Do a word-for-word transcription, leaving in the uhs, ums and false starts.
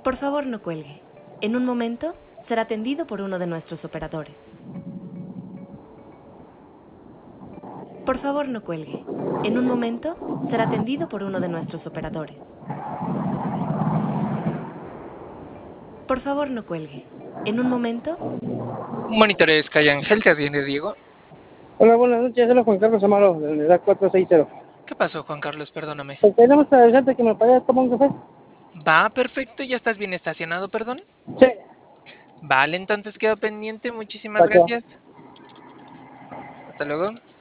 Por favor, no cuelgue. En un momento será atendido por uno de nuestros operadores. Por favor, no cuelgue. En un momento será atendido por uno de nuestros operadores. Por favor, no cuelgue. En un momento... Monitores Calle Ángel, te atiende Diego. Hola, buenas noches, soy Juan Carlos Amaro, de la unidad cuatro seis cero. ¿Qué pasó, Juan Carlos? Perdóname. Pues tenemos para avisarte que me paré a tomar un café. Va, perfecto, ¿ya estás bien estacionado, perdón? Sí. Vale, entonces quedo pendiente, muchísimas Gracias. gracias. Hasta luego.